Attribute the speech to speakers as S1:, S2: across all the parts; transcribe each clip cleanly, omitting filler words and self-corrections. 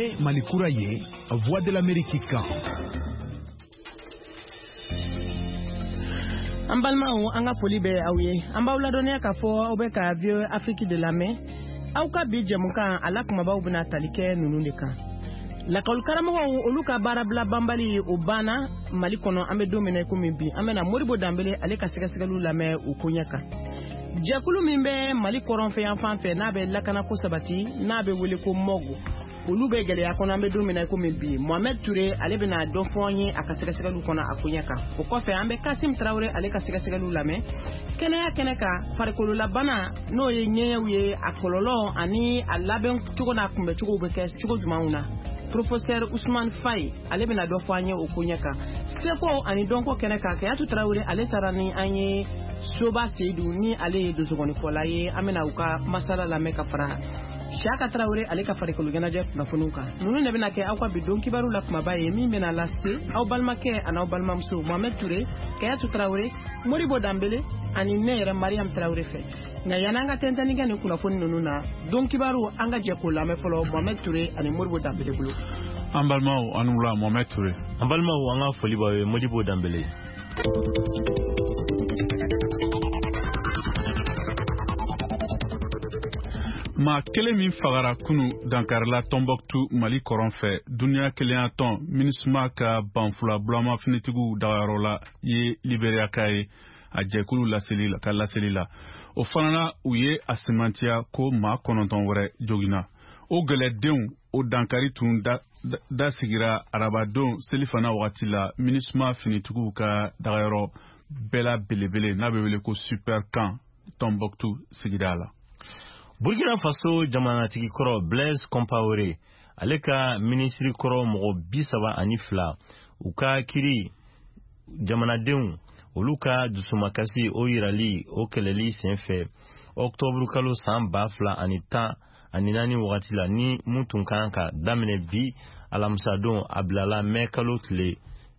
S1: ye Malikura ye Voix de l'Amérique kan.
S2: Ambalmao anga foli be awye amba uladonia ka fo obe ka vieux Afrique de la Mer au ka bi jamuka ala kuma ba ubna talike nununde kan la kol karamo oluka barabla bambali ubana malikono ambe domine ko mimbi amena moribo dambele ale ka sigalu la me ukunyaka jakulu mimbe malikoron fe enfant na be lakana ko sabati na be wele ko mogo ulube gele yakona ambe domine ko mimbi Mohamed Touré ale bena do fonye akasigalu kona akunyaka o ko fe ambe Kasim Traoré ale ka sigalu la me keneka farikolo la bana no ye nyewe akololo ani alaben tugo na kumbe tugo be kes tugo jumauna Professeur Ousmane Faye ale bena do fonye okunyaka seko ani donko keneka ke atu Traoré ale tarani anye soba seydou ni ale do sogoni folaye amena uka masala la me ka fara Shaka Traoré ale ka farikolo gana je na funuka nunu ne bena ke akwa bidon kibaru la kuma baye mi bena laste au balmake ana au balmamso Mohamed Touré Kayatu Traoré Moribo Dambele ani nere Mariam Traoré fe na yananga tentani gane kuna funu nunu na don kibaru anga je ko la me folo Mohamed Touré ani Moribo Dambele bulo
S3: ambalmao anula Mohamed Touré
S4: ambalmao anga foli bawe Moribo Dambele
S3: ma kelen min fagara kunu dankarila Tombouctou Mali kɔrɔn fɛ dunuya kelenya tɔn MINUSMA ka banfula bulama finitigiw dagayɔrɔ la ye Libéria ka ye a jɛkulu laseli la o fana u ye a simantiya ko maa 9 wɛrɛ joginna o gɛlɛdenw o dankari tun da sigira arabadon selifana wagati la MINUSMA finitigiw ka dagayɔrɔ bɛɛ belebele n'a bɛ wele ko super camp Tombouctou sigida la
S4: Burkina Faso jamanatigi kɔrɔ Blaise Compaoré ale ka ministri kɔrɔ mɔgɔ 32 u ka kiri jamanadenw olu ka dusumakasi o yirali o kɛlɛli senfɛ octobre kalo san 2014 wagati la ni mun tun kan ka daminɛ bi alamisadon a bilala mɛ kalo tile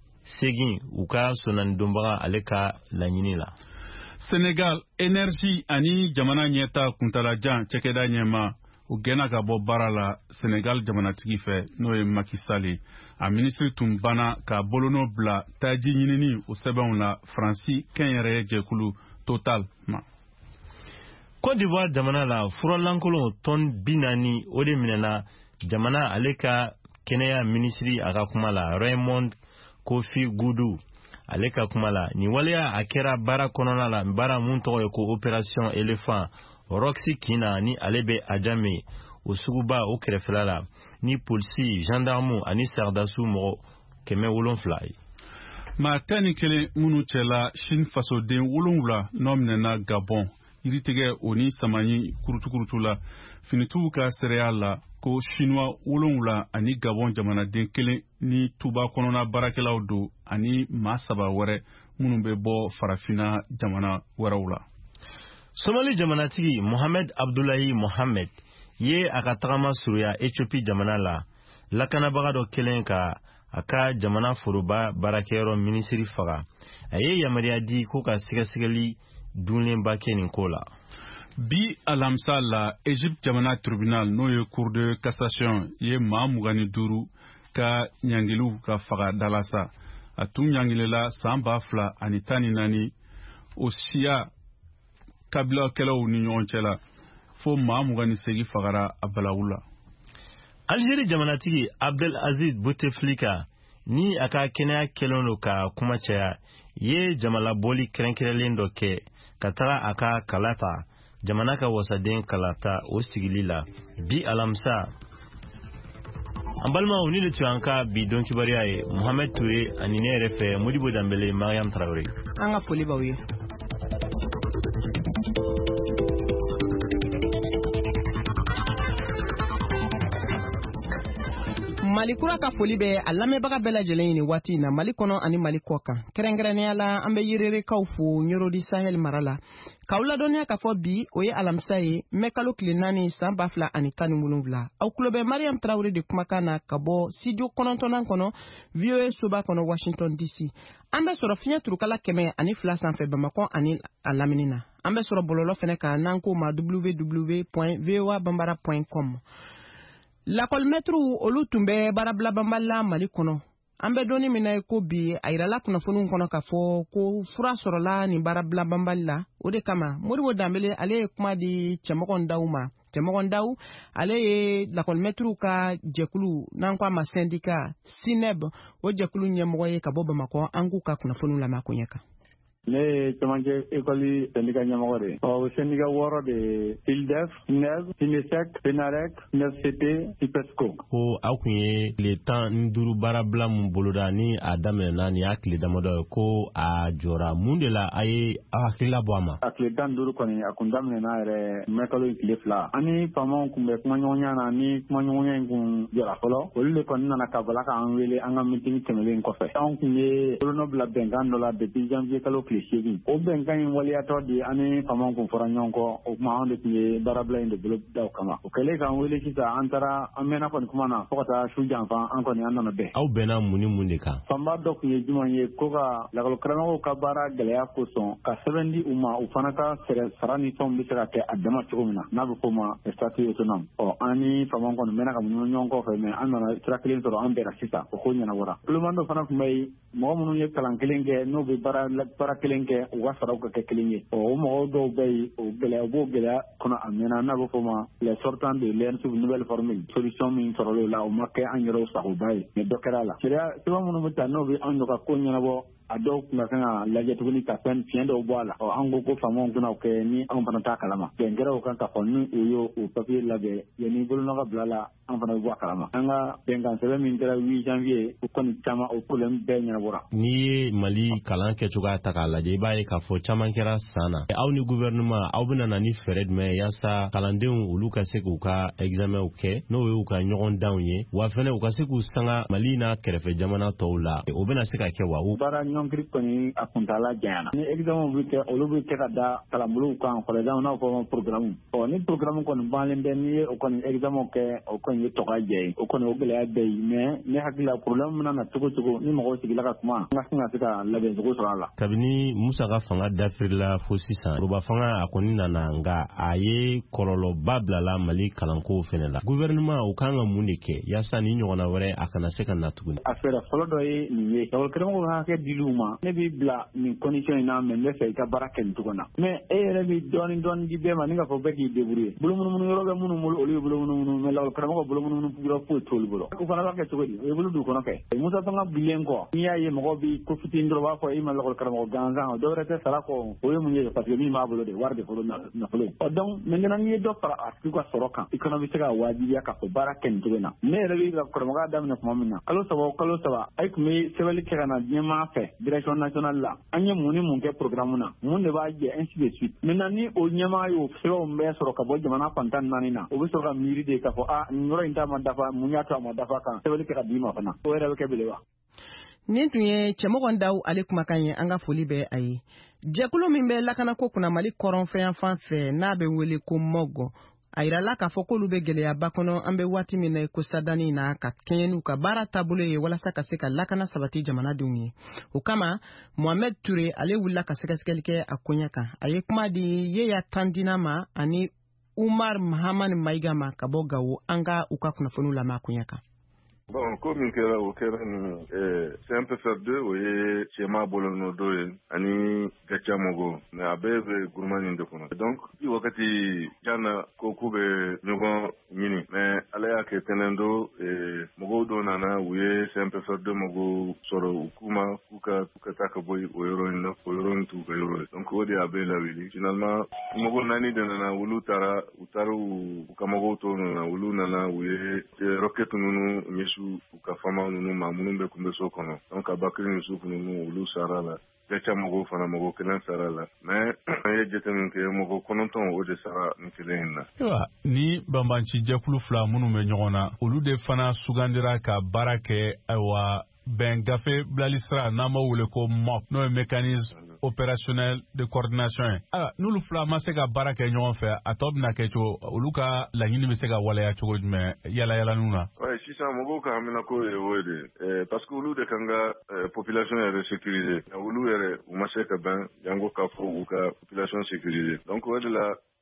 S4: 8 u ka sonani donbaga ale ka laɲini la
S3: Sénégal énergie ani jamana ɲɛta kuntalajan cɛkɛda ɲɛma u gɛnna ka bɔ baara la Sénégal jamanatigi fɛ n'o ye Macky Sall a ministre tun banna ka bolonɔ bila taji ɲinini o sɛbɛnw la Faransi kɛnyɛrɛye jɛkulu Total ma.
S4: Côte d'Ivoire jamana la furalankolon ton 40 o de minɛna jamana ale ka kɛnɛya ministri a ka kuma la Raymond Kofi Goudou ale ka kuma la ni waleya a kɛra baara kɔnɔna la baara mun tɔgɔ ye ko opération éléphant Roxy Kina ni ale bɛ a jame o suguba o kɛrɛfɛla la ni polisi gendarme ani sardasu mɔgɔ 700 ye
S3: maa 11 minnu cɛla Chine fasoden 7 n'o minɛna Gabon yiritigɛ o ni Samanyi kurutukurutu la finituw ka sereya la ko Chinois 7 ani Gabon jamanaden 1 ni tuba kɔnɔna baarakɛlaw do ani maa 3 wɛrɛ minnu bɛ bɔ farafina jamana wɛrɛw la.
S4: Somali jamanatigi Mohamed Abdullahi Mohamed ye a ka tagama suruya Ethiopie jamana la lakanabaga dɔ kelen ka a ka jamana foroba baarakɛyɔrɔ minisiri faga a ye yamariya di ko ka sɛgɛsɛgɛli dunlenba kɛ nin ko la.
S3: Bi alamisa la Egypte jamana tribunal n'o ye cour de cassation ye maa 25 ka ɲangiliw ka faga dalasa a tun ɲangilela san 2014 o siya kabilakɛlaw ni ɲɔgɔn cɛ la fo maa 28 fagara a balawu la.
S4: Algérie jamanatigi Abdelaziz Bouteflika ni a ka kɛnɛya kɛlen do ka kuma caya ye jamalaboli kɛrɛnkɛrɛnlen dɔ kɛ ka taga a ka kalata jamana ka wasaden kalata o sigili la bi alamisa an balimaw ni de tun an ka bi don kibariya ye Mohamed Touré ani ne yɛrɛ fɛ Modibo Dambele Mariam Traoré
S2: an ka foli b'aw ye. Malikura ka foli bɛ a lamɛnbaga bɛɛ lajɛlen ni waati na Mali kɔnɔ ani Mali kɔ kan kɛrɛnkɛrɛnnenya la an bɛ yirerekaw fo Yorodi Sahel mara la k'aw ladɔnniya ka fɔ bi o ye alamisa ye mɛ kalo tile 4 san 2017 aw tulo bɛ Mariam Traoré de kumakan na ka bɔ studio 9 kɔnɔ VOA soba kɔnɔ Washington DC an bɛ sɔrɔ fiɲɛ turukala 102 sanfɛ Bamakɔ ani a lamini na an bɛ sɔrɔ bɔlɔlɔ fɛnɛ kan n'an ko ma www.voabambara.com. lakɔlimɛtiriw olu tun bɛ baarabilabanbali la Mali kɔnɔ. An bɛ dɔɔni min na ko bi a yirala kunnafoniw kɔnɔ k'a fɔ ko fura sɔrɔla nin baarabilabanbali la. O de kama Modibo Dambele ale ye kuma di Cɛmɔgɔ Ndaw ma. Cɛmɔgɔ Ndaw ale ye lakɔlimɛtiriw ka jɛkulu n'an ko a ma syndicat SINEB o jɛkulu ɲɛmɔgɔ ye ka bɔ Bamakɔ. An k'u ka kunnafoniw lamɛn a ko ɲɛ kan.
S5: Ne ye camancɛ école syndicat ɲɛmɔgɔ de. O syndicat 6 de SILDEF, SINEB, SINESEC, PENAREC, SINEFCT, IPESCO.
S4: Ko aw kun ye tile 15 baarabila mun boloda ni a daminɛna ni y'a tile damadɔ ye ko a jɔra mun de la a ye aw hakilila bɔ a ma.
S5: A tile 15 kɔni a kun daminɛna yɛrɛ mɛkalo ye tile 2. Ani faamaw kun bɛ kumaɲɔgɔnya na ni kumaɲɔgɔnya in kun jɔra fɔlɔ. Olu de kɔni nana ka bala k'an wele an ka meeting tɛmɛlen kɔfɛ. Anw kun ye bolonɔ bila bɛnkan dɔ la depuis janvier kalo tile 8. O bɛnkan in waliyatɔ de ani faamaw kun fɔra ɲɔgɔn kɔ. O kuma anw de kun ye baarabila in de bolo da o kama. O kɛlen k'an wele sisan an taara an mɛnna kɔni kuma na fo ka taa su janfan an kɔni an nana bɛn.
S4: Aw bɛnna mun ni mun de kan?
S5: Fanba dɔ kun ye jumɛn ye ko ka lakɔlikaramɔgɔw ka baara gɛlɛya kosɔn ka sɛbɛn di u ma u fana ka sara ni fɛnw bɛ se ka kɛ a dama cogo min na n'a bɛ f'o ma statut autonome. An ni faamaw kɔni mɛnna ka munumunu ɲɔgɔn kɔfɛ mɛ an nana sira kelen sɔrɔ an bɛnna sisan o ko ɲɛnabɔra. Kuleman dɔ fana kun bɛ yen mɔgɔ minnu ye kalan kelen kɛ n'u bɛ baara kelen kɛ u ka saraw ka kɛ kelen ye. O mɔgɔw dɔw bɛ yen o gɛlɛya u b'o gɛlɛya kɔnɔ a mɛnna n'a bɛ f'o ma les sortants de l'ENSUV nouvelle formule solution min sɔrɔla o la o ma kɛ an yɛrɛw sagoba ye mais dɔ kɛra a la. Sariya sɛbɛn minnu bɛ ta n'o bɛ anw ka ko ɲɛnabɔ a dɔw kun ka kan ka lajɛ tuguni ka fɛn fiɲɛ dɔw bɔ a la. An ko faamaw kunna kɛ ni anw fana t'a kalama. Bɛnkɛrɛw kan k'a fɔ ni u y'o papier labɛn yanni bolonɔ ka bila la an fana bɛ bɔ a kalama. An ka bɛnkan sɛbɛn min kɛra 8 janvier o kɔni caman o problème bɛɛ ɲɛnabɔra.
S4: N'i ye Mali kalan kɛcogoya ta k'a lajɛ i b'a ye k'a fɔ caman kɛra san na. Aw ni gouvernement aw bɛna na ni fɛɛrɛ jumɛn ye yaasa kalandenw olu ka se k'u ka examenw kɛ n'o ye u ka ɲɔgɔn danw ye wa fɛnɛ u ka se k'u sanga Mali n'a kɛrɛfɛ jamana tɔw la o bɛna se ka kɛ wa?
S5: Baara ɲɔngiri kɔni a kuntala janyana. Ni examenw bɛ kɛ olu bɛ kɛ ka da kalanbolow kan par exemple n'a fɔ programme. Ni programme kɔni banlen bɛ n'i ye o kɔni examenw kɛ o kɔni ye tɔgɔ jɛ ye o kɔni o gɛlɛya bɛ yen mais ne hakili la problème mana na cogo cogo ni mɔgɔw sigila ka kuma an ka sin ka se ka labɛn cogo sɔrɔ a la.
S4: Kabini Musa ka fanga dafirila fo sisan Yoruba fanga a kɔni nana nka a ye kɔlɔlɔba bilala Mali kalanko fɛnɛ la. Gouvernement u kan ka mun de kɛ yaasa ni ɲɔgɔnna wɛrɛ a kana se ka na tuguni?
S5: A fɛɛrɛ fɔlɔ dɔ ye nin ye lakɔlikaramɔgɔw ka hakɛ dil'u ma ne b'i bila nin condition in na mais n bɛ fɛ i ka baara kɛ nin cogo na mais e yɛrɛ bɛ dɔɔni di bɛɛ ma ni k'a fɔ bɛɛ k'i débrouiller bolomunumunu yɔrɔ bɛ minnu bolo olu ye bolomunumunu mais lakɔlikaramɔgɔ bolomunumunu yɔrɔ foyi t'olu bolo u fana b'a kɛ cogo di o ye bolo d'u kɔnɔ kɛ Musa fanga bilen kɔ n'i y'a ye mɔgɔ bi ko fitinin dɔrɔn b'a fɔ i ma lakɔlikaramɔgɔ gansan o dɔwɛrɛ tɛ sara kɔ o ye mun ye parce que min b'a bolo de wari de fɔlɔ nafolo donc maintenant n'i ye dɔ fara a tigi ka sɔrɔ kan i fana bɛ se ka wajibiya k'a fɔ baara kɛ nin cogo in na ne yɛrɛ bɛ lakɔlikaramɔgɔya daminɛ tuma min na kalo saba a tun bɛ sɛbɛnni kɛ ka na diɲɛmaa fɛ direction nationale la an ye mun ni mun kɛ programme na mun de b'a jɛ ainsi de suite maintenant ni o ɲɛmaa y'o sɛbɛnw bɛɛ sɔrɔ ka bɔ jamana fan 14 na o bɛ sɔrɔ ka miiri de k'a fɔ nin yɔrɔ in t'a ma dafa mun y'a to a ma dafa kan sɛbɛnni kɛ ka d'i ma fana o yɛrɛ bɛ kɛ belebeleba.
S2: Nin tun ye Cɛmɔgɔ Ndaw ale kumakan ye an ka foli bɛ a ye. Jɛkulu min bɛ lakanako kunna Mali kɔrɔnfɛn fan fɛ n'a bɛ wele ko MOG a yirala k'a fɔ k'olu bɛ gɛlɛyaba kɔnɔ an bɛ waati min na ko sadani na ka kɛɲɛ n'u ka baara taabolo ye walasa ka se ka lakana sabati jamanadenw ye. O kama Mohamed Ture ale wulila ka sɛgɛsɛgɛli kɛ a ko ɲɛ kan. A ye kuma di Yeya Tandina ma ani Umar Mahamani Maiga ma ka bɔ Gawo an ka u ka kunnafoniw lamɛn a ko ɲɛ kan.
S6: Bon, comme il kɛra o kɛra nin CNPFR2 o ye cɛma bolonɔ dɔ ye ani gacha mɔgɔ mais a bɛɛ bɛ groupement nin de kɔnɔ donc i wagati jan na ko k'u bɛ ɲɔgɔn ɲini mais ala y'a kɛ tɛnɛn do mɔgɔw dɔ nana u ye CNPFR2 mɔgɔw sɔrɔ u k'u ma k'u ka taa ka bɔ o yɔrɔ in na o yɔrɔ in t'u ka yɔrɔ ye donc o de y'a bɛɛ lawuli finalement mɔgɔ 4 de nana olu taara u ka mɔgɔw tɔw nana olu nana u ye roquette ninnu ɲɛsu u ka fama ninnu ma minnu bɛ kunbɛ so kɔnɔ donc Abakari ni Yusufu ninnu olu sara la gacha mɔgɔw fana mɔgɔ kelen sara la mais an ye jateminɛ kɛ mɔgɔ 9 o de sara nin kelen in na.
S3: Ayiwa ni banbanci jɛkulu 2 minnu bɛ ɲɔgɔn na olu de fana sugandira ka baara kɛ ayiwa bɛn gafe bilali sira n'an b'o wele ko MOP n'o ye mécanisme opérationnel de coordination ye. N'olu 2 ma se ka baara kɛ ɲɔgɔn fɛ a tɔ bɛna kɛ cogo olu ka laɲini bɛ se ka waleya cogo jumɛn yalayalaninw na?
S6: Sisan mɔgɔw ka hamina ko ye o de parce que olu de kan ka population yɛrɛ sécuriser olu yɛrɛ u ma se ka bɛn jango k'a fɔ u ka population sécuriser donc o de la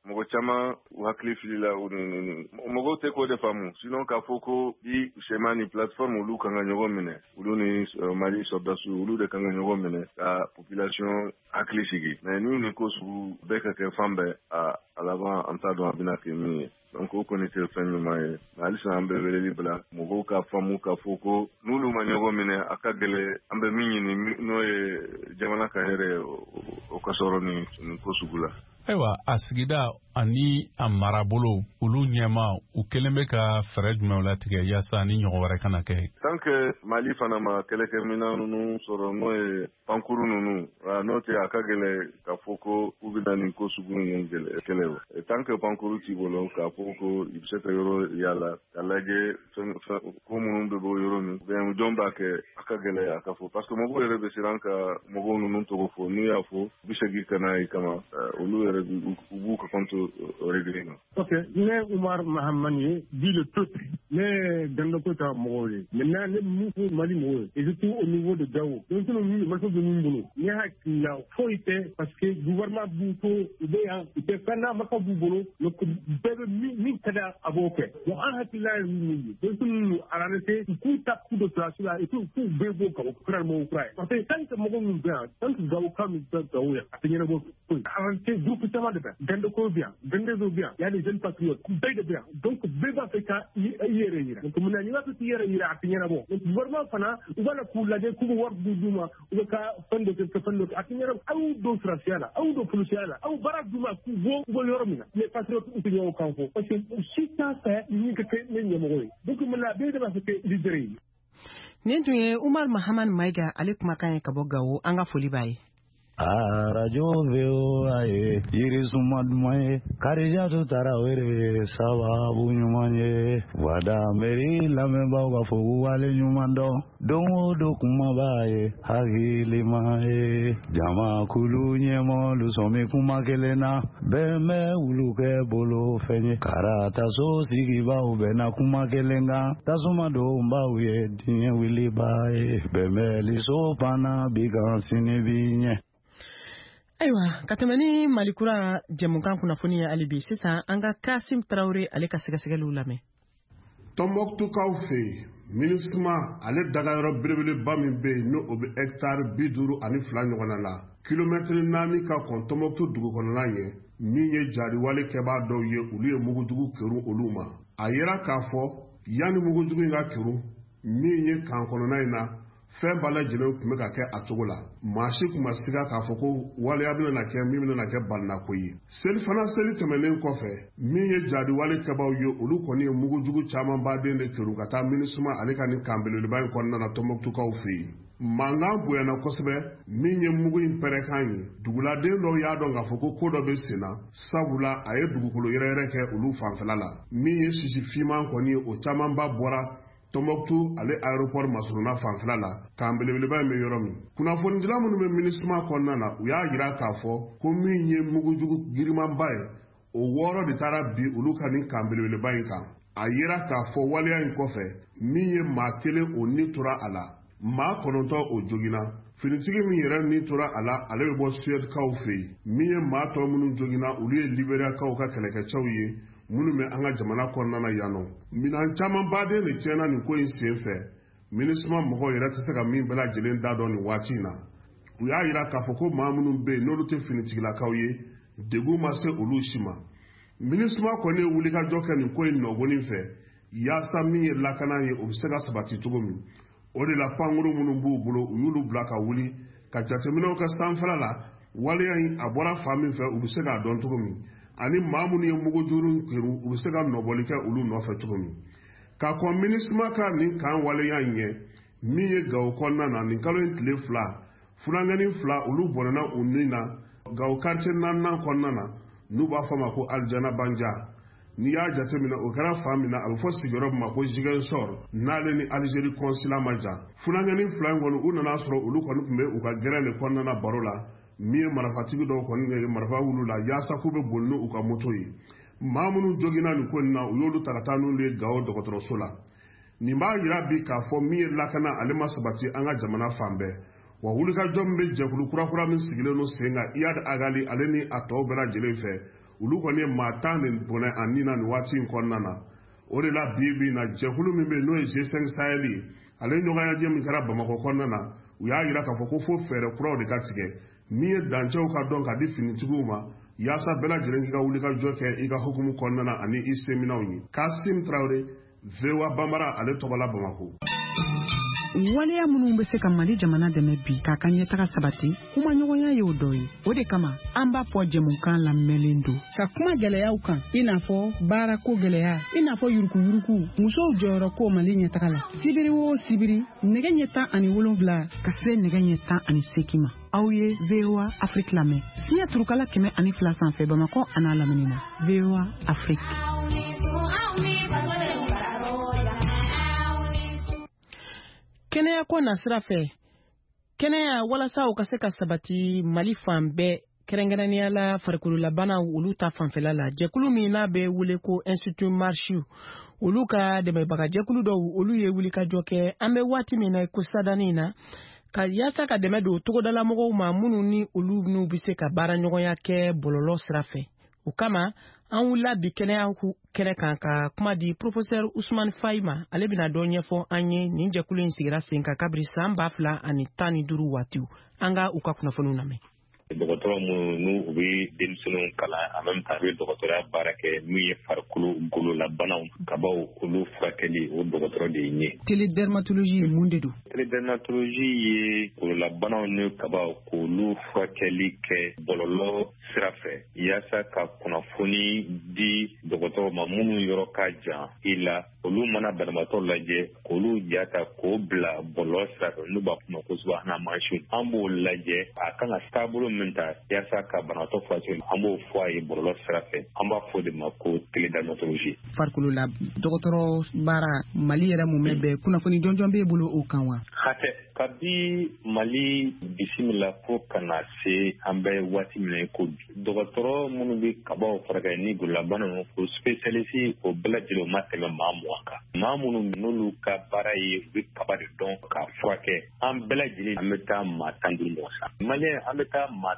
S6: mɔgɔ caman u hakili filila o mɔgɔw tɛ k'o de faamu sinon k'a fɔ ko bi sɛma ni plateforme olu kan ka ɲɔgɔn minɛ olu ni Mali sɔrdasiw olu de kan ka ɲɔgɔn minɛ ka population hakili sigi mais n'u ni ko sugu bɛɛ ka kɛ fan bɛɛ a laban an t'a dɔn a bɛna kɛ min ye donc o kɔni tɛ fɛn ɲuman ye halisa an bɛ weleli bila mɔgɔw ka faamu k'a fɔ ko n'olu ma ɲɔgɔn minɛ a ka gɛlɛ an bɛ min ɲini n'o ye jamana ka hɛrɛ o ka sɔrɔ nin ko sugu la.
S3: Ayiwa a sigida ani a marabolo olu ɲɛma u kelen bɛ ka fɛɛrɛ jumɛnw latigɛ yaasa ni ɲɔgɔn wɛrɛ kana kɛ.
S6: Tant que Mali fana ma kɛlɛkɛminɛn ninnu sɔrɔ n'o ye pankuru ninnu n'o tɛ a ka gɛlɛ k'a fɔ ko u bɛna nin ko sugu ninnu kɛlɛ o. Tant que pankuru t'i bolo k'a fɔ ko i bɛ se ka yɔrɔ yala ka lajɛ ko minnu bɛ bɔ yɔrɔ min bɛn jɔn b'a kɛ a ka gɛlɛ a ka fɔ parce que mɔgɔw yɛrɛ bɛ siran ka mɔgɔw ninnu tɔgɔ fɔ n'u y'a fɔ u bɛ segin ka n'a ye kama olu yɛrɛ u b'u ka compte régler.
S7: Ok, ne Umar Mahamani dit le peuple, mais dans le côté Mawé. Maintenant, nous Mali Mawé, et surtout au niveau de Gao. Donc nous marchons de nous. Il y a faut été parce que gouvernement Bouto, il était pendant Maka Boubolo, le bébé mi kada aboke. Donc en fait là donc nous à la réalité coup de place là et tout bébé comme vraiment ukraine. Parce que tant que Mawé nous bien, tant que Gao comme Gao, à tenir bon. En fait groupe tellement de bien. Dans le côté bien, dans le bien. Il y a des jeunes patriotes qui payent de bien. Donc, Béba fait qu'à y réagir. Donc, mon ami va se tirer à tenir à bon. Donc, vraiment, Fana, on va la pour la découvrir Boudouma, ou le cas, fin de cette fin de à tenir à ou d'autres raciales, à ou d'autres policiales, à ou Barak Douma, ou Yormina, les patriotes ou tenir au camp. Parce que si ça fait, il n'y a que les numéros. Donc, mon ami va se faire libérer.
S2: Nentuye Umar Mahaman Maiga, Alek Makane Kabogao, Anga Folibaye.
S8: Radio VOA Irisumad Karijatu Tarawere Sababu Nyumanye Wada Meri Lameba Wafu Wale Nyumando Dongo Dokumabaye Hagili Mae Jama Kulu Nyemo Lusome Kumakelena Beme Uluke Bolo Fenye Karata So Sigiba Ubena Kumakelenga Tasumado Mbawe Dinye Wilibaye Beme Liso Pana Bigansini Binye.
S2: Ayiwa ka tɛmɛ ni Malikura jɛmukan kunnafoni ye hali bi sisan an ka Kasim Tarawele ale ka sɛgɛsɛgɛliw lamɛn.
S9: Tɔnbɔkutukaw fɛ yen MINUSMA ale dagayɔrɔ belebeleba min bɛ yen n'o o bɛ hectare 52 ɲɔgɔnna la kilomètre 4 ka kɔn Tɔnbɔkutu dugukɔnɔna ɲɛ min ye jariwale kɛbaa dɔw ye olu ye mugujugu kɛru olu ma a yera k'a fɔ yanni mugujugu in ka kɛru min ye kan kɔnɔna in na fɛn b'a lajɛlen tun bɛ ka kɛ a cogo la maa si tun ma siga k'a fɔ ko waleya bɛna kɛ min bɛna kɛ balinako ye selifana seli tɛmɛnen kɔfɛ min ye jadiwale kɛbaaw ye olu kɔni ye mugujugu caman baden de kɛru ka taa MINUSMA ale ka nin kan belebeleba in kɔnɔna na Tɔnbɔkutukaw fɛ yen mankan bonyana kosɛbɛ min ye mugu in pɛrɛkan ye duguladen dɔw y'a dɔn k'a fɔ ko dɔ bɛ sen na sabula a ye dugukolo yɛrɛyɛrɛ kɛ olu fanfɛla la min ye sisi fiman kɔni o camanba bɔra Tɔnbɔkutu ale aéroport masuruna fanfɛla la kan belebeleba in bɛ yɔrɔ min kunnafonidila minnu bɛ MINUSMA kɔnɔna na u y'a yira k'a fɔ ko min ye mugujugu girimanba ye o 6 de taara bi olu ka nin kan belebeleba in kan a yira k'a fɔ waleya in kɔfɛ min ye maa kelen o ni tora a la maa 9 o joginna finitigi min yɛrɛ ni tora a la ale bɛ bɔ Suèdekaw fɛ yen min ye maa tɔ minnu joginna olu ye Libériyakaw ka kɛlɛkɛcɛw ye minnu bɛ an ka jamana kɔnɔna na yan nɔ minɛn caman baden de tiɲɛna nin ko in sen fɛ MINUSMA mɔgɔw yɛrɛ tɛ se ka min bɛɛ lajɛlen da dɔn nin waati in na u y'a yira k'a fɔ ko maa minnu bɛ yen n'olu tɛ finitigilakaw ye degun ma se olu si ma MINUSMA kɔni ye wulikajɔ kɛ nin ko in nɔbɔnin fɛ yaasa min ye lakana ye o bɛ se ka sabati cogo min o de la pankuru minnu b'u bolo u y'olu bila ka wuli ka jateminɛw kɛ sanfɛla la waleya in a bɔra fan min fɛ u bɛ se k'a dɔn cogo min ani maa minnu ye mugujuru kɛru u bɛ se ka nɔbɔli kɛ olu nɔfɛ cogo min ka kɔn MINUSMA ka nin kan waleya in ɲɛ min ye Gawo kɔnɔna na nin kalo in tile 2 funankɛni 2 olu bɔnɛna u nin na Gawo quartier 4nan kɔnɔna na n'u b'a fɔ ma ko Aljana Banja n'i y'a jateminɛ o kɛra fan min na a bɛ fɔ sigiyɔrɔ min ma ko Ziguinchor n'ale ni Algérie consulat ma jan funankɛni 2 in kɔni u nana sɔrɔ olu kɔni tun bɛ u ka gɛrɛn de kɔnɔna na baro la min ye marifatigi dɔw kɔni ye marifa wulu la yaasa k'u bɛ boli n'u ka moto ye maa minnu joginna nin ko in na u y'olu ta ka taa n'olu ye Gawo dɔgɔtɔrɔso la nin b'a yira bi k'a fɔ min ye lakana ale ma sabati an ka jamana fan bɛɛ wa wulikajɔ min bɛ jɛkulu kurakura min sigilen don sen kan Iyad Agali ale ni a tɔw bɛɛ lajɛlen fɛ olu kɔni ye maa 10 de bɔnɛ a nin na nin waati in kɔnɔna na. O de la bi na jɛkulu min bɛ n'o ye G5 Sahel ye ale ɲɔgɔnyajɛ min kɛra Bamakɔ kɔnɔna na u y'a yira k'a fɔ ko fo fɛɛrɛ kuraw de ka tigɛ min ye dancɛw ka dɔn ka di finitigiw ma yaasa bɛɛ lajɛlen k'i ka wulikajɔ kɛ i ka hukumu kɔnɔna na ani i seminaw ye. Kasim Traoré, VOA Bambara, ale tɔgɔla Bamako.
S10: waleya minnu bɛ se ka Mali jamana dɛmɛ bi k'a ka ɲɛtaga sabati kuma ɲɔgɔnya ye o dɔ ye. O de kama an b'a fɔ jɛmukan lamɛnlen don ka kuma gɛlɛyaw kan i n'a fɔ baarako gɛlɛya i n'a fɔ yuruku-yuruku musow jɔyɔrɔ ko Mali ɲɛtaga la sibiri o sibiri nɛgɛ ɲɛ 17 ka se nɛgɛ ɲɛ 18 ma. Aw ye VOA Afrique lamɛn fiɲɛ turukala 102 sanfɛ Bamakɔ an'a lamini na. VOA Afrique.
S2: Kɛnɛya ko na sira fɛ kɛnɛya walasa u ka se ka sabati Mali fan bɛɛ kɛrɛnkɛrɛnnenya la farikololabana olu ta fanfɛla la jɛkulu min n'a bɛ wele ko Institut Marchiu olu ka dɛmɛbaga jɛkulu dɔw olu ye wulikajɔ kɛ an bɛ waati min na ko sadani na ka yaasa ka dɛmɛ don togodalamɔgɔw ma minnu ni olu n'u bɛ se ka baara ɲɔgɔnya kɛ bɔlɔlɔ sira fɛ o kama an wulila bi kɛnɛya kɛnɛ kan ka kuma di Professeur Ousmane Faye ma ale bɛna dɔ ɲɛfɔ an ye nin jɛkulu in sigira sen kan kabiri san 2015 waatiw an ka u ka kunnafoniw lamɛn.
S11: Dɔgɔtɔrɔ minnu n'u bɛ denmisɛnninw kalan en même temps bɛ dɔgɔtɔrɔya baara kɛ min ye farikolo gololabanaw kabaw olu furakɛli o dɔgɔtɔrɔ de ye ɲɛ.
S10: Télédermatologie mun de don?
S11: Télédermatologie ye gololabanaw ni kabaw k'olu furakɛli kɛ bɔlɔlɔ sira fɛ yaasa ka kunnafoni di dɔgɔtɔrɔ ma minnu yɔrɔ ka jan i la olu mana banabaatɔ lajɛ k'olu jata k'o bila bɔlɔlɔ sira fɛ n'u b'a fɔ ma ko subahana mansin an b'o lajɛ a kan ka taabolo min ta yaasa ka banabaatɔ furakɛ an b'o fɔ a ye bɔlɔlɔ sira fɛ an b'a fɔ de ma ko télédermatologie.
S10: Farikolo la dɔgɔtɔrɔ baara Mali yɛrɛ mun bɛ kunnafoni jɔnjɔn b'e bolo o kan wa?
S11: Hatɛ kabi Mali bisimila fo kana se an bɛ waati min ko dɔgɔtɔrɔ minnu bɛ kabaw furakɛ ni gololabana ko spécialiste o bɛɛ lajɛlen ma tɛmɛ maa 20 kan maa minnu n'olu ka baara ye u bɛ kaba de dɔn ka furakɛ an bɛɛ lajɛlen an bɛ taa maa 15 mɔgɔ sa Malien an bɛ taa maa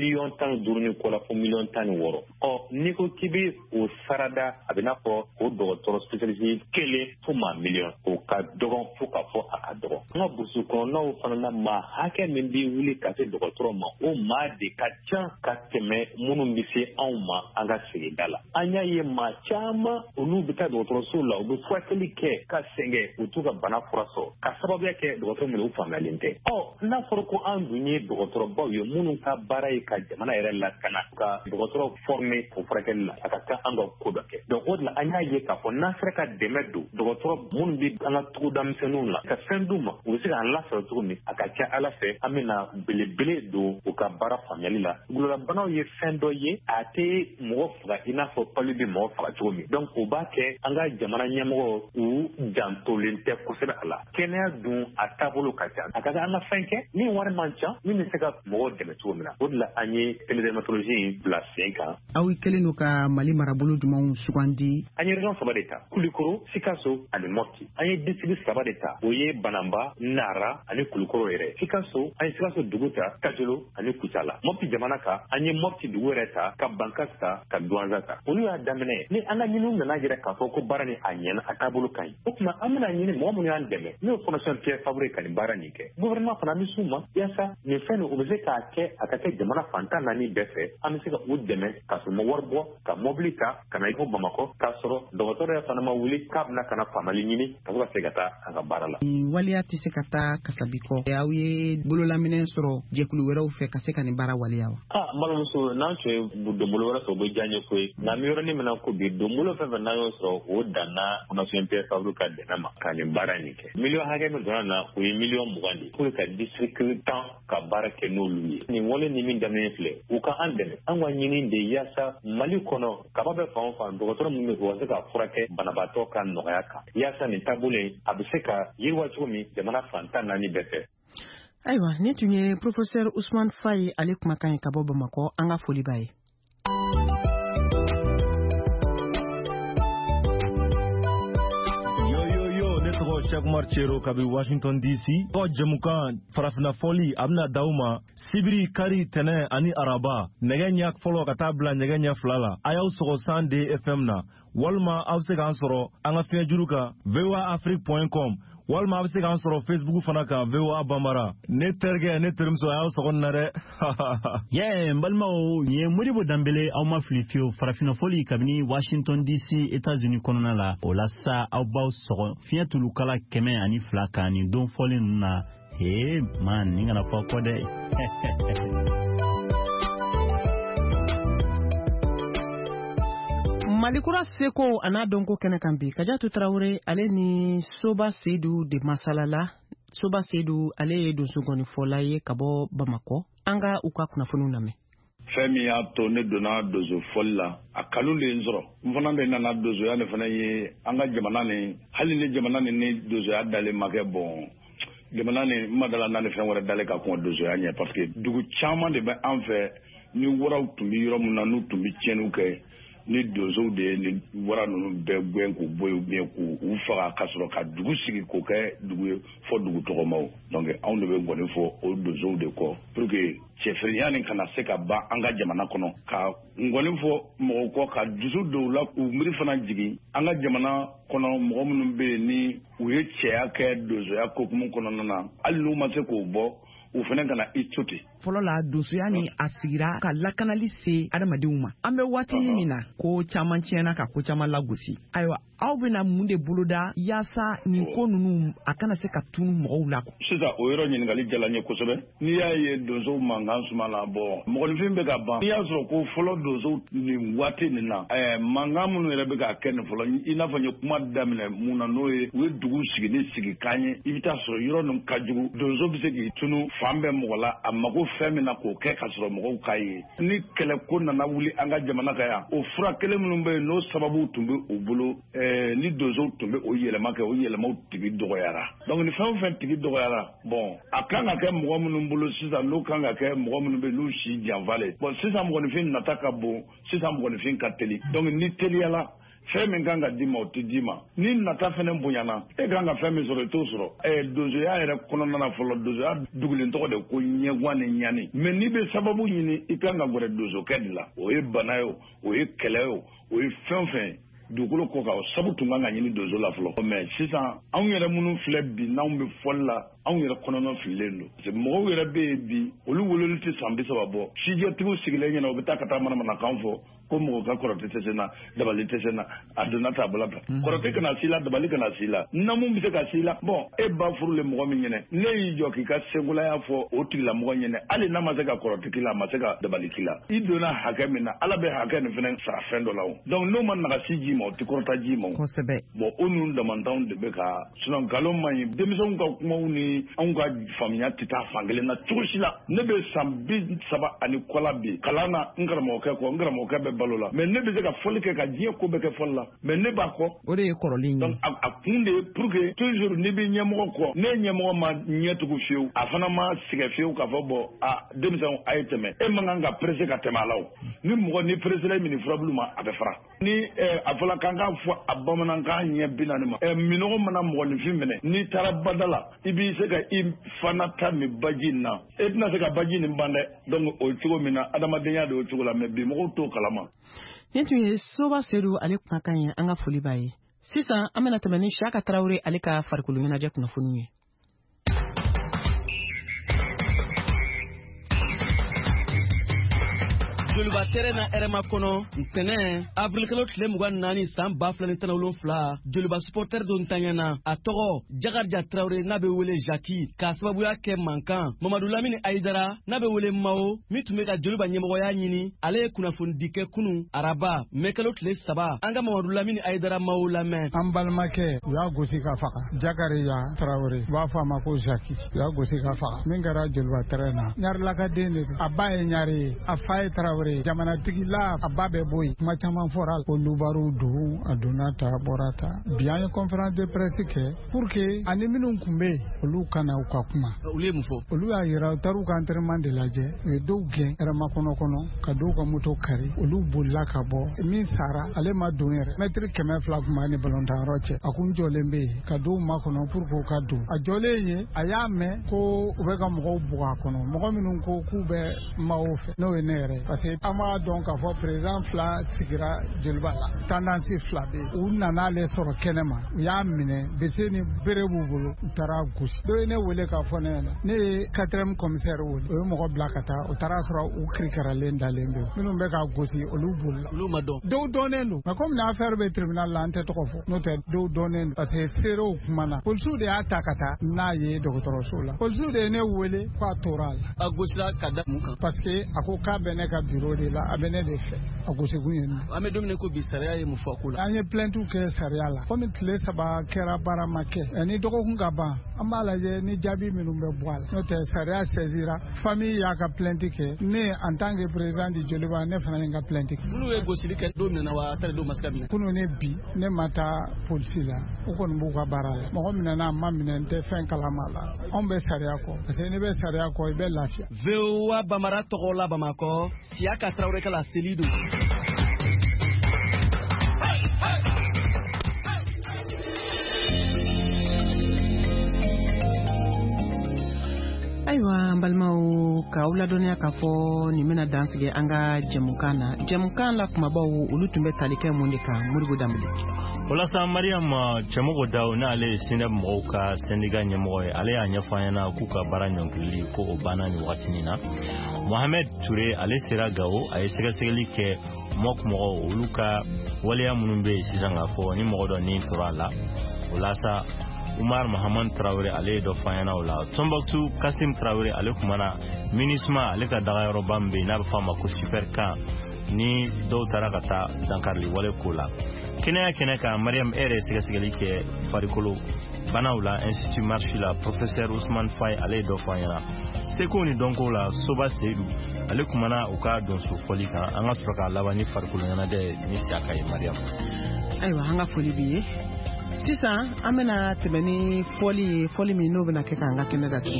S11: 15 ni kɔ la fo 16 n'i ko k'i bɛ o sarada a bɛ n'a fɔ o dɔgɔtɔrɔ spécialiste kelen fo maa 1 million o ka dɔgɔn fo ka fɔ a ka dɔgɔn an ka burusi kɔnɔnaw fana na maa hakɛ min bɛ wuli ka se dɔgɔtɔrɔ ma o maa de ka ca ka tɛmɛ minnu bɛ se anw ma an ka sigida la an y'a ye maa caman olu bɛ taa dɔgɔtɔrɔso la u bɛ furakɛli kɛ ka sɛgɛn u t'u ka bana fura sɔrɔ ka sababuya kɛ dɔgɔtɔrɔ minnu faamuyalen tɛ n'a fɔra ko an dun ye dɔgɔtɔrɔbaw ye minnu ka baara ye ka jamana yɛrɛ lakana ka dɔgɔtɔrɔ former o furakɛli la a ka kan an ka ko dɔ kɛ donc o de la an y'a ye k'a fɔ n'an sera ka dɛmɛ don dɔgɔtɔrɔ minnu bɛ an ka togodamisɛnninw la ka fɛn d'u ma u bɛ se k'an lasɔrɔ cogo min a ka ca Ala fɛ an bɛna belebele don u ka baara faamuyali la gololabanaw ye fɛn dɔ ye a tɛ mɔgɔ faga i n'a fɔ pali bɛ mɔgɔ faga cogo min donc o b'a kɛ an ka jamana ɲɛmɔgɔ u jantolen tɛ kosɛbɛ a la kɛnɛya dun a taabolo ka ca a ka kan an ka fɛn kɛ min wari man ca min bɛ se ka mɔgɔw dɛmɛ cogo min na o de la an ye télédermatologie bila sen kan.
S10: Aw kɛlen don ka Mali marabolo jumɛnw sugandi?
S11: An ye région 3 de ta Kulikoro Sikaso ani Mopti an ye district 3 de ta o ye Banamba Nara ani Kulikoro yɛrɛ Sikaso an ye Sikaso dugu ta Kajolo ani Kucala Mopti jamana kan an ye Mopti dugu yɛrɛ ta ka Bankas ta ka Douanza ta olu y'a daminɛ ni an ka ɲiniw nana yɛrɛ k'a fɔ ko baara ni a ɲɛna a taabolo ka ɲi o tuma an bɛna ɲini mɔgɔ minnu y'an dɛmɛ n'o ye Fondation Pierre Fabre ka nin baara nin kɛ gouvernement fana bɛ s'u ma yaasa nin fɛn nin o bɛ se k'a kɛ a ka kɛ jamana fantan naani bɛɛ fɛ an bɛ se ka u dɛmɛ ka sɔrɔ ma wari bɔ ka mobili ta ka na i ko Bamakɔ k'a sɔrɔ dɔgɔtɔrɔ yɛrɛ fana ma wuli k'a bɛna ka na faamali ɲini ka se ka se ka taa an ka baara la.
S10: Waleya tɛ se ka taa kasabi kɔ aw ye bololaminɛ sɔrɔ jɛkulu wɛrɛw fɛ ka se ka nin baara waleya wa?
S11: N balimamuso n'an tun ye donbolo wɛrɛ sɔrɔ o bɛ diya n ye koyi nka mi yɔrɔnin min na ko bi donbolo fɛn fɛn n'an y'o sɔrɔ o danna Fondation Pierre Fabre ka dɛmɛ ma ka nin baara nin kɛ miliyɔn hakɛ min donna na o ye miliyɔn 20 de pour ka district 10 ka baara kɛ n'olu ye nin wale ni min daminɛ filɛ u ka an dɛmɛ an ka ɲini de yaasa Mali kɔnɔ kaba bɛ fan o fan dɔgɔtɔrɔ min bɛ u ka se ka furakɛ banabaatɔ ka nɔgɔya kan yaasa nin taabolo in a bɛ se ka yiriwa cogo min jamana fantan naani bɛɛ fɛ.
S2: Ayiwa ni tun ye Professeur Ousmane Faye ale kumakan ye ka bɔ Bamakɔ an ka foli b'a ye.
S12: Cheikh Umar Chero kabi Washington DC ko jamukan farafina foli abna dauma sibiri kari tene ani araba negenya folo kata bla negenya flala ayaw sogo sande FM na walma awse kan soro anga fejuruka voaafrique.com walma awse kan soro Facebook fana kan VOA Bambara ne terge ne termso ayaw sogo nare
S13: yeah mbalma o ye modibo dambele aw ma flifio farafina foli kabini Washington DC États-Unis konona la o la sa aw baw sogo fiatulu kala keme ani flaka ni don foli na he man ninga na fa ko de
S2: Malikura Seko ana donko kene kambi Kajatu Traore ale ni Soba Seydou de Masalala Soba Seydou ale do sugoni folaye kabo Bamako anga uka kuna funu name
S14: Femi ya to ne dona dozo folla akalu le nzoro mfana be nana dozo ya ne fana ye anga jamana ne hali ne jamana ne dozo ya dale make bon jamana ne madala na ne fen wara dale ka ko dozo ya nye parce que dugu chama de ba en fait ni wora tumbi yoro mun na nu tumbi chenu ke ni dozo de ni wara no be gwen ko boyo bien ko u fara kasoro ka dugu sigi ko ke dugu fo dugu to maw donc on ne be ngone fo o dozo de ko pour que chefriani kana seka ba anga jamana kono ka ngone fo mo ko ka duzu do la u miri fana jigi anga jamana kono mo mun be ni u ye che aka dozo ya ko mun kono na allu ma se ko bo u fana kana ituti
S10: fɔlɔ la dosoya ni a sigira ka lakanali se adamadenw ma an bɛ waati min na ko caman tiɲɛna ka ko caman lagosi ayiwa aw bɛna mun de boloda yaasa nin ko ninnu a kana se ka tunu mɔgɔw la
S14: sisan o yɔrɔ ɲininkali jala n ye kosɛbɛ n'i y'a ye donsow mankan suma la bɔ mɔgɔninfin bɛ ka ban n'i y'a sɔrɔ ko fɔlɔ donsow nin waati nin na mankan minnu yɛrɛ bɛ ka kɛ nin fɔlɔ i n'a fɔ n ye kuma daminɛ mun na n'o ye u ye dugu sigi ni sigi kan ye i bɛ taa sɔrɔ yɔrɔ ninnu ka jugu donso bɛ se k'i tunu fan bɛɛ mɔgɔ la a mago fɛn min na k'o kɛ ka sɔrɔ mɔgɔw ka ye ni kɛlɛ ko nana wuli an ka jamana ka yan o fura kelen minnu bɛ yen n'o sababu tun bɛ u bolo ni donsow tun bɛ o yɛlɛma kɛ o yɛlɛmaw tigi dɔgɔyara donc ni fɛn o fɛn tigi dɔgɔyara bon a kan ka kɛ mɔgɔ minnu bolo sisan n'o kan ka kɛ mɔgɔ minnu bɛ n'u si janfalen bon sisan mɔgɔninfin nata ka bon sisan mɔgɔninfin ka teli donc ni teliyala fɛn min kan ka d'i ma o tɛ d'i ma ni nata fɛnɛ bonyana e kan ka fɛn min sɔrɔ i t'o sɔrɔ donsoya yɛrɛ kɔnɔna na fɔlɔ donsoya dugulen tɔgɔ de ko ɲɛguwan ni ɲani mais n'i bɛ sababu ɲini i kan ka gɛrɛ donsokɛ de la o ye bana ye o ye kɛlɛ ye o ye fɛn fɛn dugukolo kɔ kan o sabu tun kan ka ɲini donso la fɔlɔ mais sisan anw yɛrɛ minnu filɛ bi n'anw bɛ fɔli la anw yɛrɛ kɔnɔna fililen don parce que mɔgɔw yɛrɛ bɛ yen bi olu wololi tɛ san 30 bɔ sijɛtigiw sigilen ɲɛna u bɛ taa ka taa manamanakan fɔ ko mɔgɔ ka kɔrɔtɛ tɛ se na dabali tɛ se na a donna taabolo kan kɔrɔtɛ kana s'i la dabali kana s'i la namu bɛ se ka s'i la bon e ba furulen mɔgɔ min ɲɛnɛ ne y'i jɔ k'i ka senkolaya fɔ o tigilamɔgɔ ɲɛnɛ hali n'a ma se ka kɔrɔtɛ k'i la a ma se ka dabali k'i la i donna hakɛ min na ala bɛ hakɛ nin fɛnɛ sara fɛn dɔ la o donc n'o ma nagasi ji ma o tɛ kɔrɔta ji ma o
S10: kosɛbɛ
S14: bon o ninnu damantanw de bɛ ka sinon nkalon man ɲi denmisɛnw ka kumaw ni anw ka faamuya tɛ taa fan kelen na cogo si la ne bɛ san 30 ani kɔ la bi kalan na n karamɔgɔkɛ kɔ n karamɔgɔkɛ bɛ balo la mais ne bɛ se ka fɔli kɛ ka diɲɛ ko bɛɛ kɛ fɔli la mais ne b'a kɔ
S10: o de ye kɔrɔlen
S14: donc a kun de ye pour que toujours n'i bɛ ɲɛmɔgɔ kɔ ne ɲɛmɔgɔ ma ɲɛ tugu fiyewu a fana ma sɛgɛ fiyewu k'a fɔ bɔn denmisɛnw a ye tɛmɛ e man kan ka presse ka tɛmɛ a la o ni mɔgɔ ni presse la minɛ furabulu ma a bɛ fara ni a fɔla k'an k'a fɔ a bamanankan ɲɛ 40 ma minɔgɔ mana mɔgɔninfin minɛ n'i taara bada la i b'i se ka i fana ta min baji in na e tɛna se ka baji nin ban dɛ donc o cogo min na adamadenya de o cogo la mais bi mɔgɔw t'o kalama.
S2: Nin tun ye Soba Seydou ale kumakan ye an ka foli b'a ye sisan an bɛna tɛmɛ ni Siyaka Tarawele ale ka farikolo ɲɛnajɛ kunnafoniw ye.
S15: Joliba terrain na RMA kono ntɛnɛn avril kalo tile 24 san 2017 Joliba supporter do ntanyana a tɔgɔ Jakarja Traoré n'a bɛ wele Jaki k'a sababuya kɛ mankan Mamadou Lamine Aïdara n'a bɛ wele Mao min tun bɛ ka Joliba ɲɛmɔgɔya ɲini ale ye kunnafoni di kɛ kunu araba mai kalo tile 3 an ka Mamadou Lamine Aïdara Mao lamɛn.
S16: An balimakɛ u y'a gosi ka faga Jakarija Traoré u b'a fɔ a ma ko Jaki u y'a gosi ka faga min kɛra Joliba terrain na Ɲarilaka den de don a ba ye Ɲari ye a fa ye Traoré Traoré jamana tigila ababe boy kuma caman fɔra ko lubaru don a donna ta bɔra ta bi an ye conférence de presse kɛ pour que ani minnu kun bɛ olu kana u ka kuma
S15: olu ye mun fɔ
S16: olu y'a yira u taara ka entraînement de lajɛ u ye dɔw gɛn rama kɔnɔ ka dɔw ka moto kari olu bolila ka bɔ min sara ale ma don yɛrɛ mètre 200 kuma ni ballon yɔrɔ cɛ a kun jɔlen bɛ yen ka dɔw makɔnɔ pour que u ka don a jɔlen ye a y'a mɛn ko u bɛ ka mɔgɔw bugɔ a kɔnɔ mɔgɔ minnu ko k'u bɛ maaw fɛ n'o ye ne yɛrɛ parce que an b'a dɔn k'a fɔ président fila sigira jeliba la tendance fila bɛ yen u nana ale sɔrɔ kɛnɛma u y'a minɛ bese ni bere b'u bolo u taara gosi dɔ ye ne wele k'a fɔ ne ɲɛna ne ye 4e commissaire wele o ye mɔgɔ bila ka taa u taara sɔrɔ u kirikaralen dalen bɛ minnu bɛ ka gosi olu bolila
S15: olu ma dɔn
S16: dɔw dɔnnen don mais comme affaire bɛ tribunal la an tɛ tɔgɔ fɔ n'o tɛ dɔw dɔnnen don parce que seerew kumana polisiw de y'a ta ka taa n'a ye dɔgɔtɔrɔso la polisiw de ye ne wele k'a tora a la
S15: a gosira ka da mun kan
S16: parce que a ko k'a bɛ ne ka bureau de la a bɛ ne de fɛ a gosikun ye
S15: an bɛ don min ko bi sariya ye mun fɔ ko la
S16: an ye plainte kɛ sariya la komi tile 3 kɛra baara ma kɛ ni dɔgɔkun ka ban an b'a lajɛ ni jaabi minnu bɛ bɔ a la n'o tɛ sariya saisira famille y'a ka plainte kɛ ne en tant que président du Joliba ne fana ye n ka plainte kɛ
S15: minnu ye gosili kɛ don minna wa a taara don masika min
S16: kunu ne bi ne ma taa polisi la u kɔni b'u ka baara la mɔgɔ minɛna ma minɛ n tɛ fɛn kalama la anw bɛ sariya kɔ parce que ne bɛ sariya kɔ i bɛ lafiya
S15: VOA Bamara tɔgɔ la Bamakɔ Siaka Traoré kala seli don
S2: ayiwa an balimaw k'aw ladɔnniya k'a fɔ nin bɛna dansigi an ka jɛmukan na jɛmukan la kumabaw olu tun bɛ tali kɛ mun de kan Modibo Dambele
S4: walasa Mariam cɛmɔgɔ daw n'ale ye Seneb mɔgɔw ka syndicat ɲɛmɔgɔ ye ale y'a ɲɛfɔ an ɲɛna k'u ka baara ɲɔngirili ko o banna nin wagatinin na Mohamed Touré ale sera Gawo a ye sɛgɛsɛgɛli kɛ mɔgɔw olu ka waleya minnu bɛ yen sisan k'a fɔ ni mɔgɔ dɔ ni tora a la walasa Umar Mahaman Traoré ale dɔ fanyana o la Tombouctou Kassim Traoré ale kumana MINUSMA ale ka dagayɔrɔba min bɛ yen n'a bɛ fɔ a ma ko Supercam ni dɔw taara ka taa dankarili wale ko la kɛnɛ kan Mariam yɛrɛ sɛgɛsɛgɛli kɛ farikolo banaw la Institut Marchi la professeur Ousmane Faye ale dɔ fanyana seko ni dɔnko la Soba Seydou ale kumana u ka donso fɔli kan an ka sɔrɔ ka laban ni farikolo ɲɛnajɛ ni Siaka ye Mariam
S2: ayiwa an ka foli b'i ye sisan an bɛna tɛmɛ ni fɔli min n'o bɛna kɛ k'an ka kɛnɛ datugu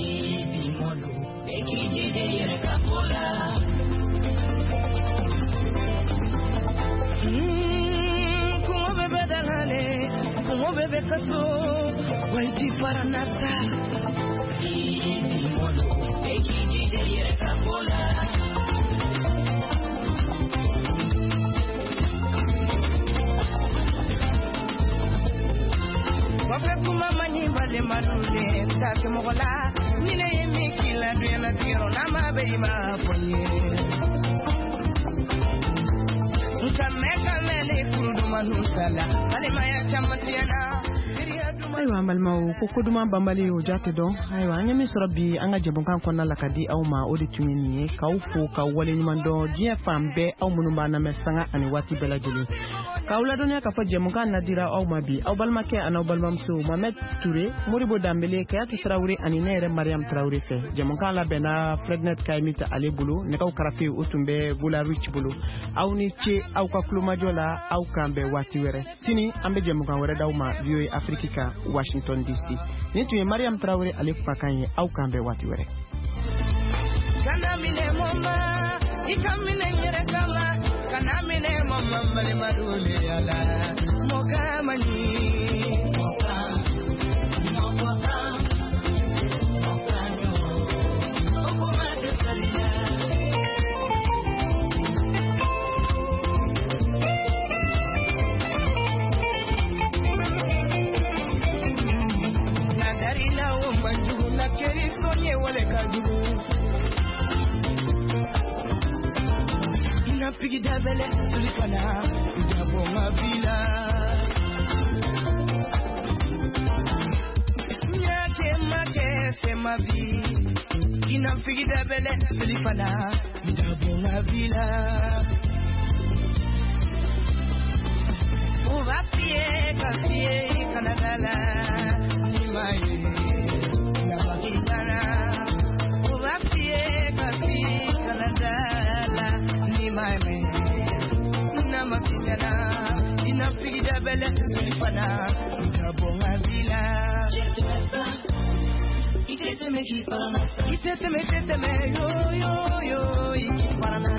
S17: kungo bɛbɛ dalale kungo bɛbɛ kaso waiti faranata wafe kuma manyi bale malule take mogola nile ye mikila duyana tiro na mabe ma fonye nkameka mele kudu manusala ale maya chamatiana
S2: ayiwa an balimaw ko koduman banbali o jate dɔn ayiwa an ye min sɔrɔ bi an ka jɛmukan kɔnɔna la ka di aw ma o de tun ye nin ye k'aw fo k'aw waleɲuman dɔn diɲɛ fan bɛɛ aw minnu b'an lamɛn sanga ani waati bɛɛ lajɛlen k'aw ladɔnniya k'a fɔ jɛmukan nadira aw ma bi aw balimakɛ ani aw balimamuso Mohamed Touré Modibo Dambele Kayatu Traoré ani ne yɛrɛ Mariam Traoré fɛ jɛmukan labɛnna Frednet Kayimita ale bolo nɛgɛw karafe o tun bɛ Gola Rich bolo aw ni ce aw ka kulomajɔ la aw kan bɛn waati wɛrɛ sini an bɛ jɛmukan wɛrɛ d'aw ma VOA Afrique kan Washington DC ni tun ye Mariam Traoré ale kumakan ye aw kan bɛn waati wɛrɛ
S17: kana mine mama ikamine nyere kama kana mine mama mali madule ala mokamani Pigi dabele sulikana jabo mabila nyake make sema vi kina pigi dabele sulikana jabo mabila uvapie kafie kanadala nimaye na makitana uvapie kafie kanadala belle Sifana Kabonga Villa Itete me yo yo yo Ikipana